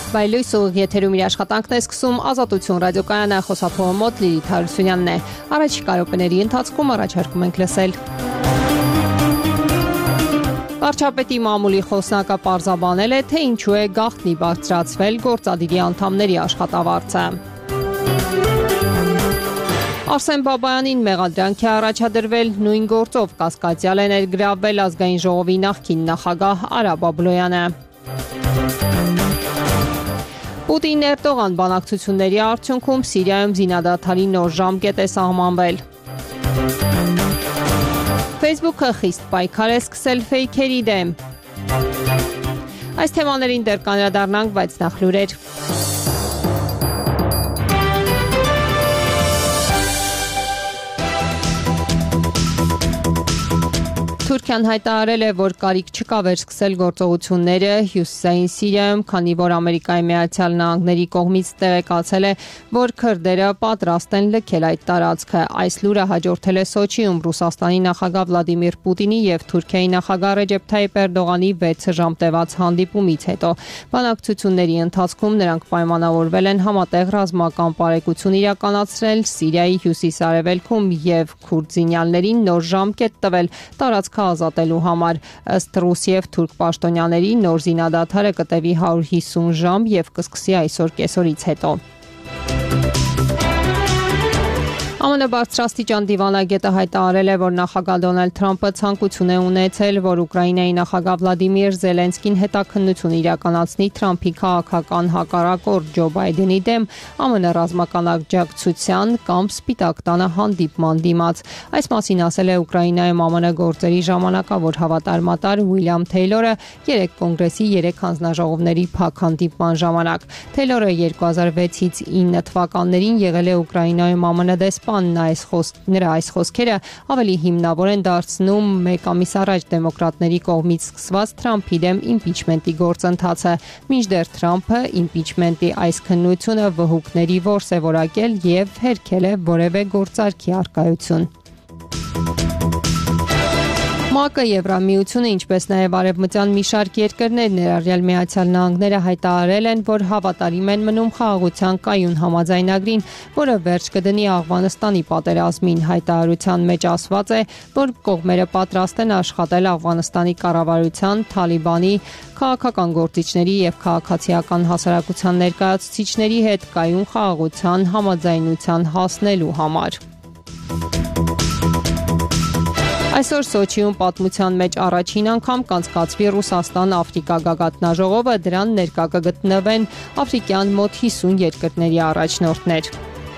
Բայլույս ուղիղ եթերում իր աշխատանքն է սկսում Ազատություն ռադիոկայանը, խոսափողը մոտ Լիլիթ Հարությունյանն է։ Առաջիկա րոպեների ընթացքում առաջարկում ենք լսել. Վարչապետի մամուլի խոսնակը պարզաբանել է, թե ինչու է գաղտնի բարձրացվել գործադիրի անդամների աշխատավարձը։ Արսեն Բաբայանին մեղադրանք է առաջադրվել նույն գործով կասկածյալ է ներգրավվել Ազգային ժողովի նախկին նախագահ Արա Բաբլոյանը։ Պուտին-Էրդողան բանակցությունների արդյունքում Սիրիայում զինադադարի նոր ժամկետ է սահմանվել։ Facebook-ը խիստ պայքար է սկսել ֆեյքերի դեմ։ Այս թեմաներին դեռ կանդրադառնանք, բայց նախ լուրեր։ Թուրքիան հայտարարել է, որ կարիք չկա վերսկսել գործողությունները հյուսիսային Սիրիայում, քանի որ Ամերիկայի Միացյալ Նահանգների կողմից տեղեկացել է, որ քրդերը պատրաստ են լքել այդ տարածքը։ Այս լուրը հաջորդել է Սոչիում Ռուսաստանի նախագահ Վլադիմիր Պուտինի եւ Թուրքիայի նախագահ Ռեջեփ Թայիփ Էրդողանի 6 ժամ տևած հանդիպումից հետո։ Բանակցությունների ընթացքում նրանք պայմանավորվել են համատեղ ռազմական պարեկություն իրականացնել Սիրիայի հյուսիս-արևելքում եւ քուրդ զինյալներին նոր ժամկետ տվել տարածք ազատելու համար։ Ըստ ռուս եւ թուրք պաշտոնյաների նոր զինադադարը կտևի 150 ժամ եւ կսկսի այսօր կեսօրից հետո։ ԱՄՆ բարձրաստիճան դիվանագետը հայտարարել է, որ նախագահ Դոնալդ Թրամփը ցանկություն է ունեցել, որ Ուկրաինայի նախագահ Վլադիմիր Զելենսկին հետաքննություն իրականացնի Թրամփի քաղաքական հակառակորդ Ջո Բայդենի դեմ ԱՄՆ ռազմական աջակցության կամ Սպիտակ տանը հանդիպման դիմաց։ Այս մասին ասել է Ուկրաինայում ԱՄՆ գործերի ժամանակավոր հավատարմատար Ուիլյամ Թեյլորը 3 կոնգրեսի 3 հանձնաժողովների փակ հանդիպման ժամանակ։ Թեյլորը 2006-ից 9 թվականներին եղել է Ուկրաինայում ԱՄՆ դեսպան։ Նրա այս խոսքերը ավելի հիմնավոր են դարձնում մեկ ամիս առաջ դեմոկրատների կողմից սկսված Թրամփի դեմ իմպիչմենտի գործընթացը, մինչդեռ Թրամփը իմպիչմենտի այս քննությունը վհուկների որս է որակել եւ հերքել է որևէ գործարքի առկայություն։ ՄԱԿ-ը, Եվրամիությունը, ինչպես նաև արևմտյան մի շարք երկրներ, ներառյալ Միացյալ Նահանգները հայտարարել են, որ հավատարիմ են մնում խաղաղության կայուն համաձայնագրին, որը վերջ կդնի Աֆղանստանի պատերազմին։ Հայտարարության մեջ ասված է, որ կողմերը պատրաստ են աշխատել Աֆղանստանի կառավարության, Թալիբանի, քաղաքական գործիչների եւ քաղաքացիական հասարակության ներկայացուցիչների հետ կայուն խաղաղության համաձայնության հասնելու համար։ Այսօր Սոչիում պատմության մեջ առաջին անգամ կանցկացվի Ռուսաստան-Աֆրիկա գագաթնաժողովը, դրան ներկա կգտնվեն աֆրիկյան մոտ 50 երկրների առաջնորդներ։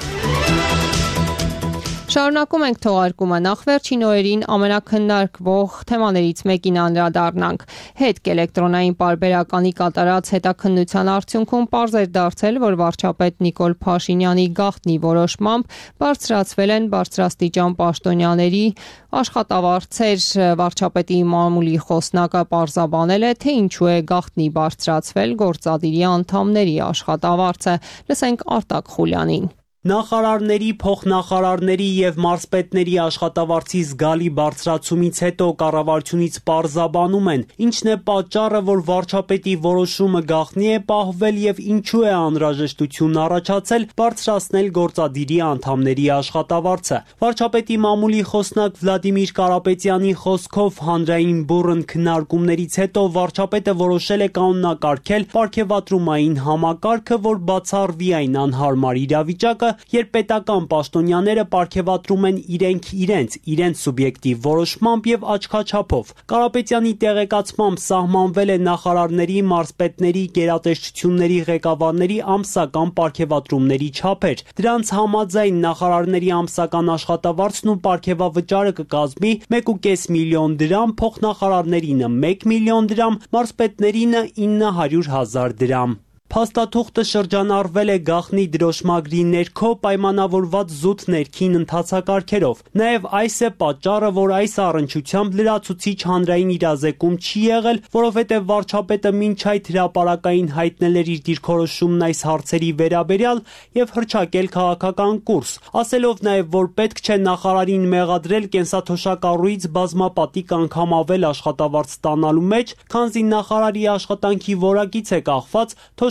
Շարունակում ենք թողարկումը, նախ վերջին օրերին ամենաքննարկվող թեմաներից մեկին անդրադառնանք։ Հետք էլեկտրոնային պարբերականի կատարած հետաքննության արդյունքում պարզ էր դարձել, որ վարչապետ Նիկոլ Փաշինյանի գաղտնի որոշմամբ բարձրացվել են բարձրաստիճան պաշտոնյաների աշխատավարձեր։ Վարչապետի մամուլի խոսնակը պարզաբանել է, թե ինչու է գաղտնի բարձրացվել գործադիրի անդամների աշխատավարձը։ Լսենք Արտակ Խուլյանին։ Նախարարների, փոխնախարարների եւ մարզպետների աշխատավարձի զգալի բարձրացումից հետո կառավարությունից պարզաբանում են, ինչն է պատճառը, որ վարչապետի որոշումը գաղտնի է պահվել եւ ինչու է անհրաժեշտություն առաջացել բարձրացնել գործադիրի անդամների աշխատավարձը։ Վարչապետի մամուլի խոսնակ Վլադիմիր Կարապետյանի խոսքով հանրային բուռն քննարկումներից հետո վարչապետը որոշել է կանոնակարգել պարգևատրումային համակարգը, որ բացառվի այն անհարմար իրավիճակը, երբ պետական պաշտոնյաները պարգևատրում են իրենց սուբյեկտիվ որոշմամբ եւ աչքաչափով։ Կարապետյանի տեղեկացմամբ սահմանվել է նախարարների, մարզպետների, գերատեսչությունների ղեկավարների ամսական պարգևատրումների չափեր։ Դրանց համաձայն նախարարների ամսական աշխատավարձն ու պարգևավճարը կկազմի 1.5 միլիոն դրամ, փոխնախարարներինը 1 միլիոն դրամ, մարզպետներինը 900,000 դրամ։ Փաստաթուղթը շրջանառվել է գաղտնի դրոշմագրի ներքո պայմանավորված զուտ ներքին ընթացակարգերով։ Նաև այս է պատճառը, որ այս առնչությամբ լրացուցիչ հանրային իրազեկում չի եղել, որովհետև վարչապետը մինչ այդ հրապարակային հայտնել էր իր դիրքորոշումն այս հարցերի վերաբերյալ եւ հռչակել քաղաքական կուրս, ասելով նաև, որ պետք չէ նախարարին մեղադրել կենսաթոշակառուից բազմապատիկ անգամ ավել աշխատավարձ ստանալու մեջ, քանզի նախարարի աշխատանքի որակից է կախված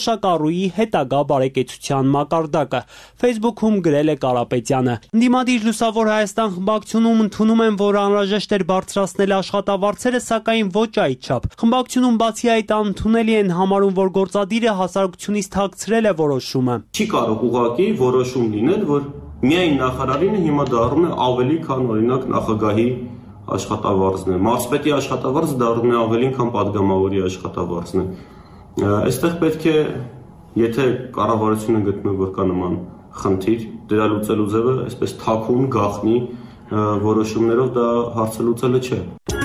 թոշակառուի հետագա բարեկեցության մակարդակը։ Facebook-ում գրել է Կարապետյանը։ Ընդդիմադիր Լուսավոր Հայաստան խմբակցությունում ընդունում են, որ անհրաժեշտ էր բարձրացնել աշխատավարձերը, սակայն ոչ այդչափ։ Խմբակցությունում բացի այդ անընդունելի են համարում, որ գործադիրը հասարակությունից թաքցրել է որոշումը։ Չի կարող ուղղակի որոշում լինել, որ միայն նախարարինը հիմա դառնում է ավելի, քան օրինակ նախագահի աշխատավարձն է։ Մարզպետի աշխատավարձը դառնում է ավելին, քան падգամավորի աշխատավարձն է։ Այստեղ պետք է, եթե կառավարությունը գտնում է, որ կա նման խնդիր, դրա լուծելու ձևը այսպես թաքուն, գաղտնի որոշումներով դա հարցը լուծելը չէ։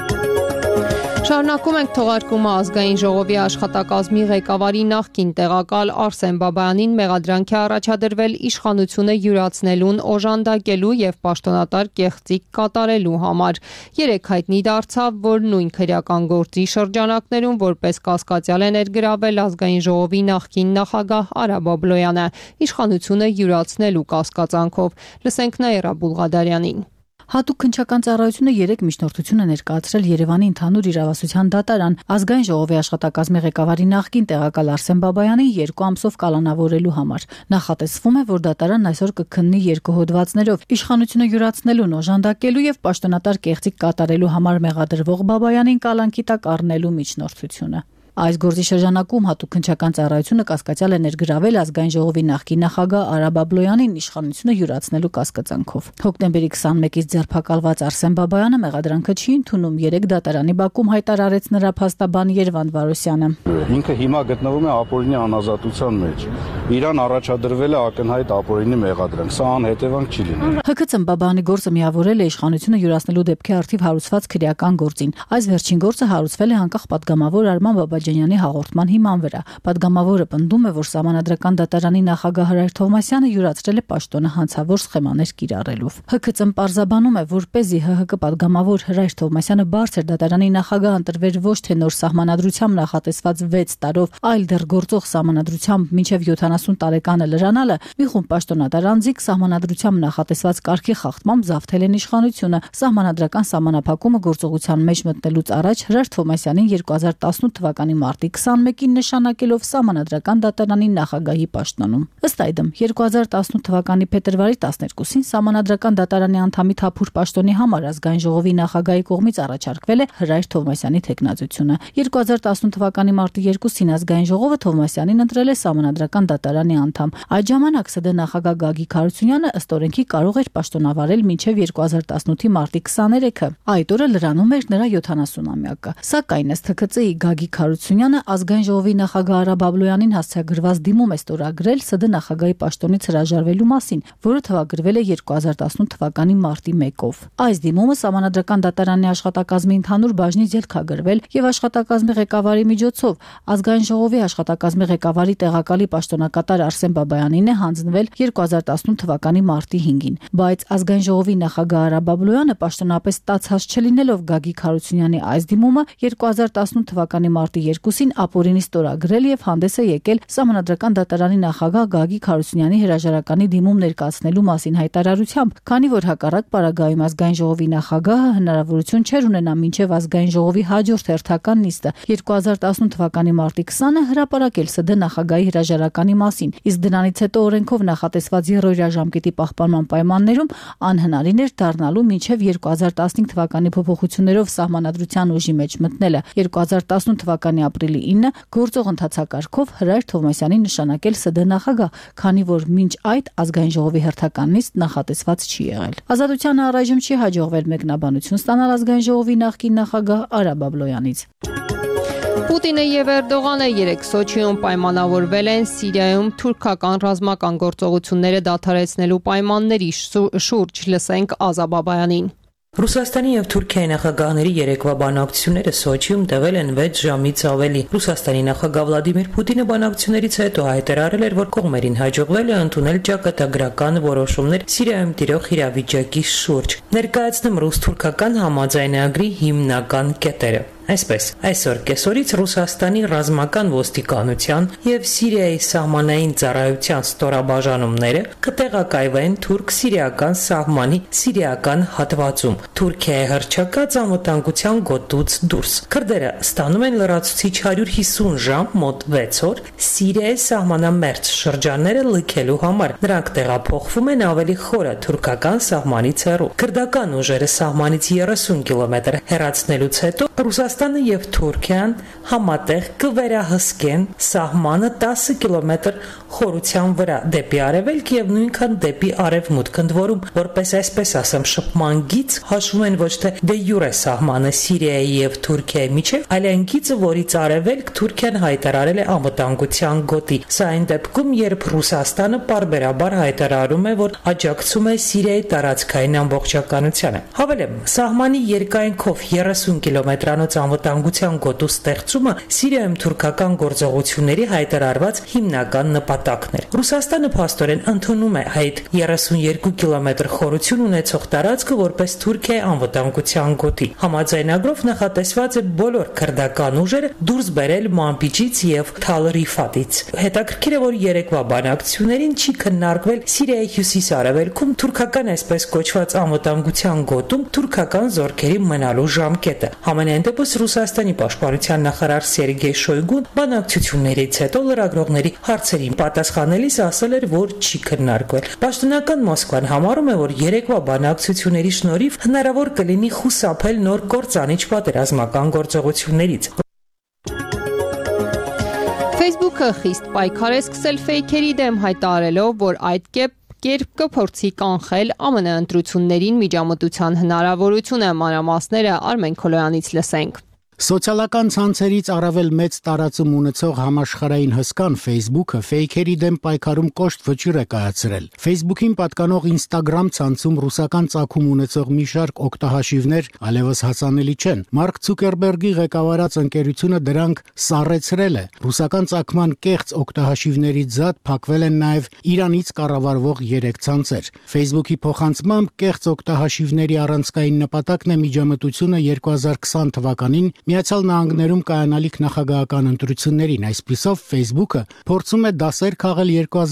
Շարունակում ենք թողարկումը ազգային ժողովի աշխատակազմի ղեկավարի նախկին տեղակալ Արսեն Բաբայանին մեղադրանքի առաջադրվել իշխանությունը յուրացնելուն, օժանդակելու եւ պաշտոնատար կեղծիք կատարելու համար։ Երեկ հայտնի դարձավ, որ նույն քրեական գործի շրջանակներում որպես կասկածյալ է ներգրավել ազգային ժողովի նախկին նախագահ Արա Բաբլոյանը իշխանությունը յուրացնելու կասկածանքով։ Լսենք Նաիրա Բուլղադարյանին։ Հատուկ քննչական ծառայությունը երեկ միջնորդություն է ներկայացրել Երևանի ընդհանուր իրավասության դատարան ազգային ժողովի աշխատակազմի ղեկավարի նախկին տեղակալ Արսեն Բաբայանին 2 ամսով կալանավորելու համար։ Նախատեսվում է, որ դատարանն այսօր կքննի 2 հոդվածներով իշխանությունը յուրացնելուն, օժանդակելու եւ պաշտոնատար կեղծիք կատարելու համար մեղադրվող Բաբայանին կալանքի տակ առնելու միջնորդությունը։ Այս գործի շրջանակում հատուկ քննչական ծառայությունը կասկածյալ է ներգրավել ազգային ժողովի նախկին նախագահ Արա Բաբլոյանին իշխանությունը յուրացնելու կասկածանքով։ Հոկտեմբերի 21-ից ձերբակալված Արսեն Բաբայանը մեղադրանքը չի ընդունում, երեկ դատարանի բակում հայտարարեց նրա փաստաբան Երվանդ Վարոսյանը։ Ինքը հիմա գտնվում է ապօրինի անազատության մեջ։ Իրան առաջադրվել է ակնհայտ ապօրինի մեղադրանք, սա անհետևանք չի լինի։ ՀԿՑ Բաբայանի գործը միավորել է իշխանությունը յուրացնելու դեպքի արդիվ հարուցված քրեական գործին։ Այս վերջին գործը հարուցվել է անկախ падգամավոր Արման Բաբաջանյանի հաղորդման հիման վրա։ Պատգամավորը պնդում է, որ Սահմանադրական դատարանի նախագահ Հրայր Թովմասյանը յուրացրել է պաշտոնը հանցավոր սխեմաներ կիրառելով։ ՀԿՑ-ն պարզաբանում է, որպեսզի ՀՀԿ падգամավոր Հրայր Թովմասյանը բարձր դատարանի նախագահ ընտրվեր ոչ թե նոր սահմանադրությամբ նախատեսված 6 տարով, այլ դեռ գործող սահմանադրությամբ մինչև 70 տարեկանը լրանալը, մի խումբ պաշտոնատար անձիկ սահմանադրությամբ նախատեսված կարգի խախտմամբ զավթել են իշխանությունը։ Սահմանադրական սահմանափակումը գործողության մեջ մտնելուց առաջ Հրայր Թովմասյանին 2018 թվականի մարտի 21-ին նշանակելով Սահմանադրական դատարանի նախագահի պաշտոնում։ Ըստ այդմ 2018 թվականի փետրվարի 12-ին Սահմանադրական դատարանի անդամի թափուր պաշտոնի համար ազգային ժողովի նախագահի կողմից առաջարկվել է Հրայր Թովմասյանի թեկնածությունը։ 2018 թվականի մարտի 2-ին ազգային ժողովը Թովմասյանին ընտրել է Սահմանադրական դատարանի անդամ։ Այդ ժամանակ ՍԴ նախագահ Գագիկ Հարությունյանը ըստ օրենքի կարող էր պաշտոնավարել մինչև 2018-ի մարտի 23-ը։ Այդ օրը լրանում էր նրա 70-ամյակը։ Սակայն ըստ ՀԿՑ-ի Գագիկ Հարությունյանը ազգային ժողովի նախագահ Արա Բաբլոյանին հասցեագրված դիմում է ստորագրել ՍԴ նախագահի պաշտոնից հրաժարվելու մասին, որը թվագրվել է 2018 թվականի մարտի 1-ով։ Այս դիմումը Սահմանադրական դատարանի աշխատակազմի ընդհանուր բաժնից ելք ա գրվել եւ աշխատակազմի ղեկավարի միջոցով ազգային ժողովի աշխատակազմի ղեկավարի տեղակալի պաշտոնակատար Արսեն Բաբայանին է հանձնվել 2018 թվականի մարտի 5-ին, բայց ազգային ժողովի նախագահ Արա Բաբլոյանը պաշտոնապես ստացած չլինելով Գագիկ Հարությունյանի այս դիմումը 2018 թվականի մարտի 2-ին ապօրինի ստորագրել եւ հանդես է եկել Սահմանադրական դատարանի նախագահ Գագիկ Հարությունյանի հրաժարականի դիմում ներկայացնելու մասին հայտարարությամբ, քանի որ հակառակ պարագայում ազգային ժողովի նախագահը հնարավորություն չէր ունենա մինչև ազգային ժողովի հաջորդ հերթական նիստը 2018 թվականի մարտի 20-ը հրապարակել ՍԴ նախագահի հրաժարականի մասին, իսկ դրանից հետո օրենքով նախատեսված երրորդյա ժամկետի պահպանման պայմաններում անհնարին էր դառնալու մինչև 2015 թվականի փոփոխություններով Սահմանադրության ուժի մեջ մտնելը։ 2018 թվականի ապրիլի 9-ը գործող ընթացակարգով Հրայր Թովմասյանին նշանակել ՍԴ նախագահ, քանի որ մինչ այդ ազգային ժողովի հերթական նիստ նախատեսված չի եղել։ Ազատությանը առայժմ չի հաջողվել մեկնաբանություն ստանալ ազգային ժողովի նախկին նախագահ Արա Բաբլոյանից։ Պուտինը եւ Էրդողանը երեկ Սոչիում պայմանավորվել են Սիրիայում թուրքական ռազմական գործողությունները դադարեցնելու պայմանների շուրջ։ Լսենք Ազա Բաբայանին։ Ռուսաստանի եւ Թուրքիայի նախագահների երեկվա բանակցությունները Սոչիում տևել են 6 ժամից ավելի։ Ռուսաստանի նախագահ Վլադիմիր Պուտինը բանակցություններից հետո հայտարարել էր, որ կողմերին հաջողվել է ընդունել ճակատագրական որոշումներ Սիրիայում տիրող իրավիճակի շուրջ։ Ներկայացնում ռուս-թուրքական համաձայնագրի հիմնական կետերը։ Այսպես, այսօր կեսօրից Ռուսաստանի ռազմական ոստիկանության եւ Սիրիայի սահմանային ծառայության ստորաբաժանումները կտեղակայվեն թուրք-սիրիական սահմանի սիրիական հատվածում, Թուրքիայի հռչակած անվտանգության գոտուց դուրս։ Քրդերը ստանում են լրացուցիչ 150 ժամ, մոտ 6 օր, Սիրիայի սահմանամերձ շրջանները լքելու համար։ Նրանք տեղափոխվում են ավելի խորը թուրքական սահմանից հեռու։ Քրդական ուժերը սահմանից 30 կիլոմետր հեռացնելուց հետո Ռուսաստանը եւ Թուրքիան համատեղ կվերահսկեն սահմանը 10 կիլոմետր խորության վրա դեպի արևելք եւ նույնքան դեպի արևմուտք, ընդ որում, որպես այսպես ասեմ, շփման գիծ հաշվում են ոչ թե դե յուրե սահմանը Սիրիայի եւ Թուրքիայի միջեւ, այլ այն գիծը, որից արևելք Թուրքիան հայտարարել է անվտանգության գոտի։ Սա այն դեպքում, երբ Ռուսաստանը պարբերաբար հայտարարում է, որ աջակցում է Սիրիայի տարածքային ամբողջականությանը։ Հավելեմ, սահմանի երկայնքով 30 կիլոմետրանոց անվտանգության գոտու ստեղծումը Սիրիայում թուրքական գործողությունների հայտարարված հիմնական նպատակն էր։ Ռուսաստանը փաստորեն ընդունում է այդ 32 կիլոմետր խորություն ունեցող տարածքը որպես Թուրքիայի անվտանգության գոտի։ Համաձայնագրով նախատեսված է բոլոր քրդական ուժերը դուրս բերել Մանբիջից եւ Թալ Ռիֆատից։ Հետաքրքիր է, որ երեկվա բանակցություններին չի քննարկվել Սիրիայի հյուսիս-արևելքում թուրքական այսպես կոչված անվտանգության գոտում թուրքական զորքերի մնալու ժամկետը։ Համենայն դեպս Ռուսաստանի պաշտպանության նախարար Սերգեյ Շոյգուն բանակցություններից հետո լրագրողների հարցերին պատասխանելիս ասել էր, որ չի քննարկվել։ Պաշտոնական Մոսկվան համարում է, որ երեկվա բանակցությունների շնորհիվ հնարավոր կլինի խուսափել նոր կործանիչ պատերազմական գործողություններից։ Facebook-ը խիստ պայքար է սկսել ֆեյքերի դեմ, հայտարարելով, որ այդ կերպ կփորձի կանխել ԱՄՆ ընտրություններին միջամտության հնարավորությունը։ Մանրամասները Արմեն Քոլոյանից լսենք։ Սոցիալական ցանցերից առավել մեծ տարածում ունեցող համաշխարհային հսկան Facebook-ը ֆեյքերի դեմ պայքարում կոշտ վճիռ է կայացրել։ Facebook-ին պատկանող Instagram ցանցում ռուսական ծագում ունեցող մի շարք օգտահաշիվներ այլևս հասանելի չեն։ Մարկ Ցուկերբերգի ղեկավարած ընկերությունը դրանք սառեցրել է։ Ռուսական ծագման կեղծ օգտահաշիվներից զատ փակվել են նաև Իրանից կառավարվող 3 ցանցեր։ Facebook-ի փոխանցմամբ կեղծ օգտահաշիվների առանցքային նպատակն է միջամտությունը 2020 թվականին Միացյալ Նահանգներում կայանալիք նախագահական ընտրություններին։ Այսպիսով Facebook-ը փորձում է դասեր քաղել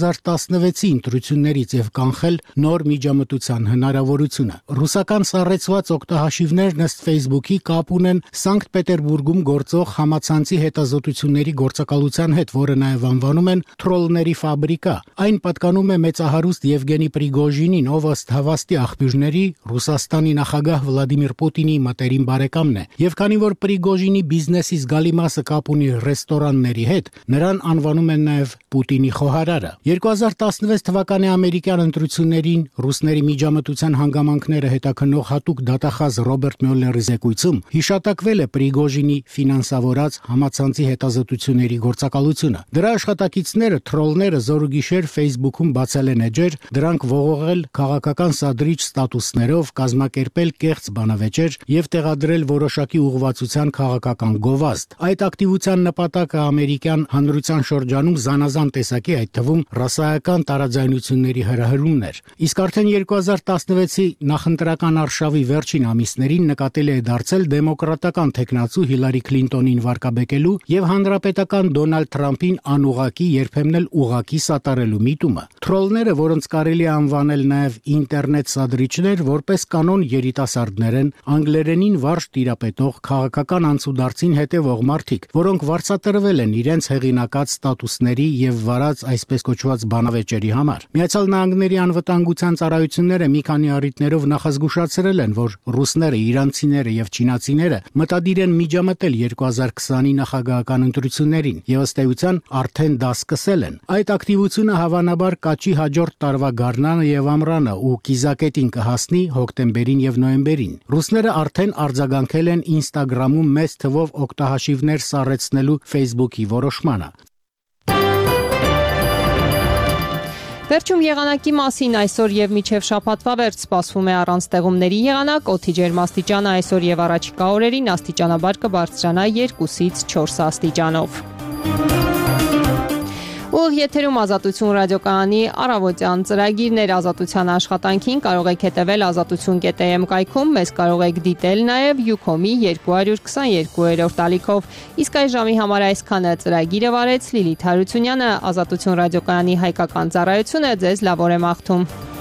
2016-ի ընտրություններից եւ կանխել նոր միջամտության հնարավորությունը։ Ռուսական սառեցված օգտահաշիվներն ըստ Facebook-ի կապ ունեն Սանկտ Պետերբուրգում գործող համացանցի հետազոտությունների գործակալության հետ, որը նաեւ անվանում են Թրոլների ֆաբրիկա։ Այն պատկանում է մեծահարուստ Եվգենի Պրիգոժինին, ով ըստ հավաստի աղբյուրների Ռուսաստանի նախագահ Վլադիմիր Պուտինի մտերիմ բարեկամն է։ Եվ քանի որ Պրիգոժինի բիզնեսի զգալի մասը կապ ունի ռեստորանների հետ, նրան անվանում են նաև Պուտինի խոհարարը։ 2016 թվականի ամերիկյան ընտրություններին ռուսների միջամտության հանգամանքները հետաքննող հատուկ դատախազ Ռոբերտ Մյուլլերի զեկույցում հիշատակվել է Պրիգոժինի ֆինանսավորած համացանցի հետազոտությունների գործակալությունը։ Դրա աշխատակիցները թրոլները զորուգիշեր Facebook-ում բացել են էջեր, դրանք ողողել քաղաքական սադրիչ ստատուսներով, կազմակերպել կեղծ բանավեճեր եւ տեղադրել որոշակի ուղղվածության քաղաքական գովազդ։ Այդ ակտիվության նպատակը ամերիկյան հանրության շրջանում զանազան տեսակի, այդ թվում ռասայական տարաձայնությունների հրահրումն էր։ Իսկ արդեն 2016-ի նախընտրական արշավի վերջին ամիսներին նկատելի է դարձել դեմոկրատական թեկնածու Հիլարի Քլինտոնին վարկաբեկելու եւ հանրապետական Դոնալդ Թրամփին անուղակի, երբեմն էլ ուղակի սատարելու միտումը։ Թրոլները, որոնց կարելի է անվանել նաեւ ինտերնետ սադրիչներ, որպես կանոն երիտասարդներ են, անգլերենին վարժ տիրապետող քաղաքական անցուդարձին հետևող մարդիկ, որոնք վարձատրվել են իրենց հեղինակած ստատուսների եւ վարած այսպես կոչված բանավեճերի համար։ Միացյալ Նահանգների անվտանգության ծառայությունները մի քանի առիթներով նախազգուշացրել են, որ ռուսները, իրանցիները եւ չինացիները մտադիր են միջամտել 2020-ի նախագահական ընտրություններին եւ ըստ էության արդեն դա սկսել են։ Այդ ակտիվությունը հավանաբար կաճի հաջորդ տարվա գարնանը եւ ամռանը ու կիզակետին կհասնի հոկտեմբերին եւ նոյեմբերին։ Ռուսները արդեն արձագանքել են Instagram-ում մեծ թվով օգտահաշիվներ սառեցնելու Facebook-ի որոշմանը։ Վերջում եղանակի մասին այսօր եւ մինչեւ շաբաթվա վերջ սպասվում է առանց ձեղումների եղանակ, օդի ջերմաստիճանը այսօր եւ առաջիկա օրերին աստիճանաբար կբարձրանա 2-ից 4 աստիճանով։ եթերում Ազատություն ռադիոկայանի առավոտյան ծրագիրներ ազատության աշխատանքին կարող եք հետևել azatutun.am կայքում, մեզ կարող եք դիտել նաև Ucom-ի 222-րդ ալիքով։ Իսկ այս ժամի համար այսքանը ծրագիրը վարեց Լիլիթ Հարությունյանը, Ազատություն ռադիոկայանի հայկական ծառայությունը ձեզ լավ օր է մաղթում։